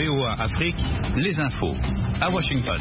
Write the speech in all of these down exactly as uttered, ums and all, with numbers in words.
V O A Afrique, les infos, à Washington.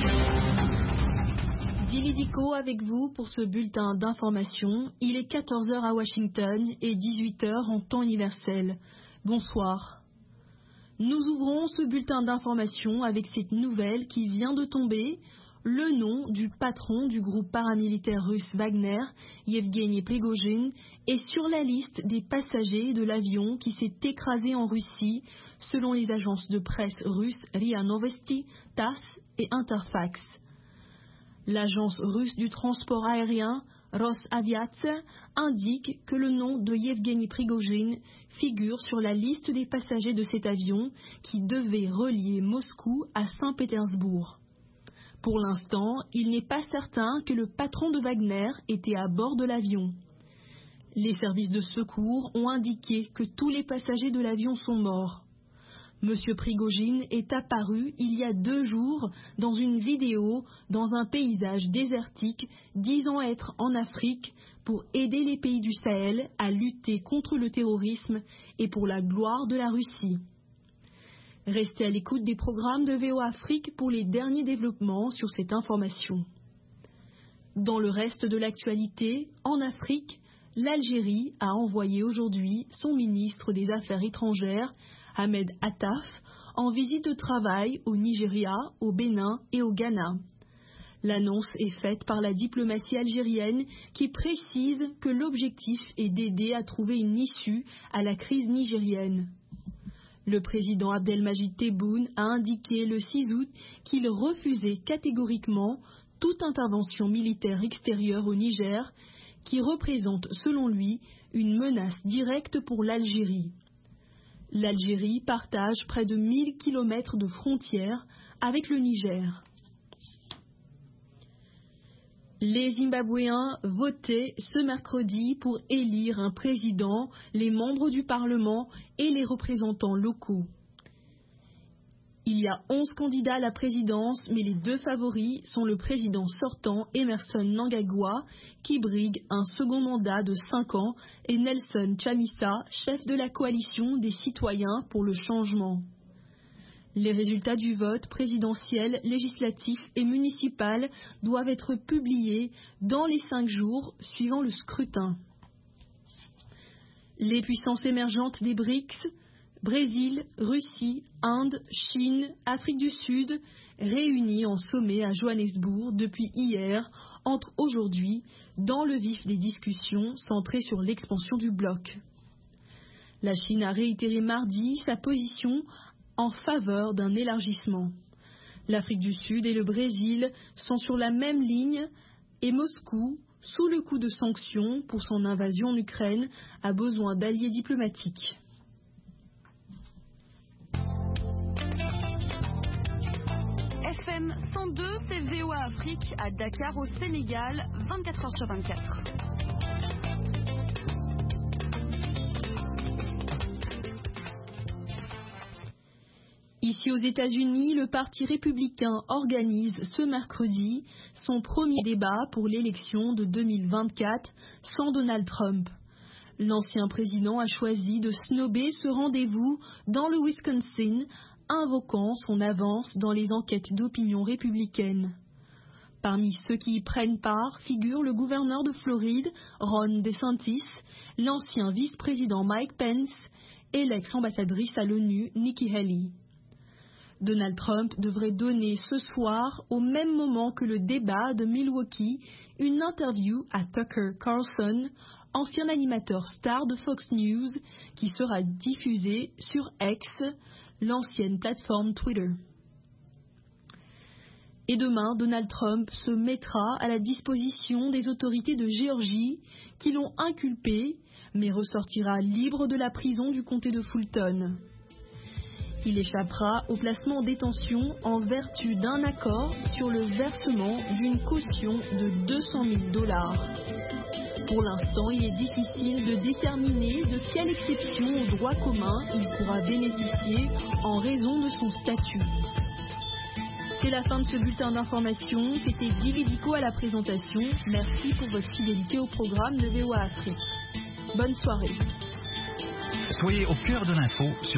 Dili Diko avec vous pour ce bulletin d'information. Il est quatorze heures à Washington et dix-huit heures en temps universel. Bonsoir. Nous ouvrons ce bulletin d'information avec cette nouvelle qui vient de tomber. Le nom du patron du groupe paramilitaire russe Wagner, Yevgeny Prigojine, est sur la liste des passagers de l'avion qui s'est écrasé en Russie, selon les agences de presse russes R I A Novosti, T A S S et Interfax. L'agence russe du transport aérien, Rosaviatsia, indique que le nom de Yevgeny Prigojine figure sur la liste des passagers de cet avion qui devait relier Moscou à Saint-Pétersbourg. Pour l'instant, il n'est pas certain que le patron de Wagner était à bord de l'avion. Les services de secours ont indiqué que tous les passagers de l'avion sont morts. Monsieur Prigojine est apparu il y a deux jours dans une vidéo dans un paysage désertique disant être en Afrique pour aider les pays du Sahel à lutter contre le terrorisme et pour la gloire de la Russie. Restez à l'écoute des programmes de V O A Afrique pour les derniers développements sur cette information. Dans le reste de l'actualité, en Afrique, l'Algérie a envoyé aujourd'hui son ministre des Affaires étrangères, Ahmed Attaf, en visite de travail au Nigeria, au Bénin et au Ghana. L'annonce est faite par la diplomatie algérienne qui précise que l'objectif est d'aider à trouver une issue à la crise nigérienne. Le président Abdelmajid Tebboune a indiqué le six août qu'il refusait catégoriquement toute intervention militaire extérieure au Niger, qui représente selon lui une menace directe pour l'Algérie. L'Algérie partage près de mille kilomètres de frontières avec le Niger. Les Zimbabwéens votaient ce mercredi pour élire un président, les membres du Parlement et les représentants locaux. Il y a onze candidats à la présidence, mais les deux favoris sont le président sortant Emmerson Mnangagwa, qui brigue un second mandat de cinq ans, et Nelson Chamisa, chef de la coalition des citoyens pour le changement. Les résultats du vote présidentiel, législatif et municipal doivent être publiés dans les cinq jours suivant le scrutin. Les puissances émergentes des BRICS, Brésil, Russie, Inde, Chine, Afrique du Sud, réunis en sommet à Johannesburg depuis hier, entrent aujourd'hui dans le vif des discussions centrées sur l'expansion du bloc. La Chine a réitéré mardi sa position en faveur d'un élargissement. L'Afrique du Sud et le Brésil sont sur la même ligne et Moscou, sous le coup de sanctions pour son invasion en Ukraine, a besoin d'alliés diplomatiques. F M cent deux, c'est V O A Afrique à Dakar au Sénégal, vingt-quatre heures sur vingt-quatre. Ici aux États-Unis, le Parti républicain organise ce mercredi son premier débat pour l'élection de deux mille vingt-quatre sans Donald Trump. L'ancien président a choisi de snober ce rendez-vous dans le Wisconsin, invoquant son avance dans les enquêtes d'opinion républicaine. Parmi ceux qui y prennent part figurent le gouverneur de Floride, Ron DeSantis, l'ancien vice-président Mike Pence et l'ex-ambassadrice à l'ONU, Nikki Haley. Donald Trump devrait donner ce soir, au même moment que le débat de Milwaukee, une interview à Tucker Carlson, ancien animateur star de Fox News, qui sera diffusée sur X, l'ancienne plateforme Twitter. Et demain, Donald Trump se mettra à la disposition des autorités de Géorgie qui l'ont inculpé, mais ressortira libre de la prison du comté de Fulton. Il échappera au placement en détention en vertu d'un accord sur le versement d'une caution de deux cent mille dollars. Pour l'instant, il est difficile de déterminer de quelle exception au droit commun il pourra bénéficier en raison de son statut. C'est la fin de ce bulletin d'information. C'était Dili Diko à la présentation. Merci pour votre fidélité au programme de V O A Afrique. Bonne soirée. Soyez au cœur de l'info sur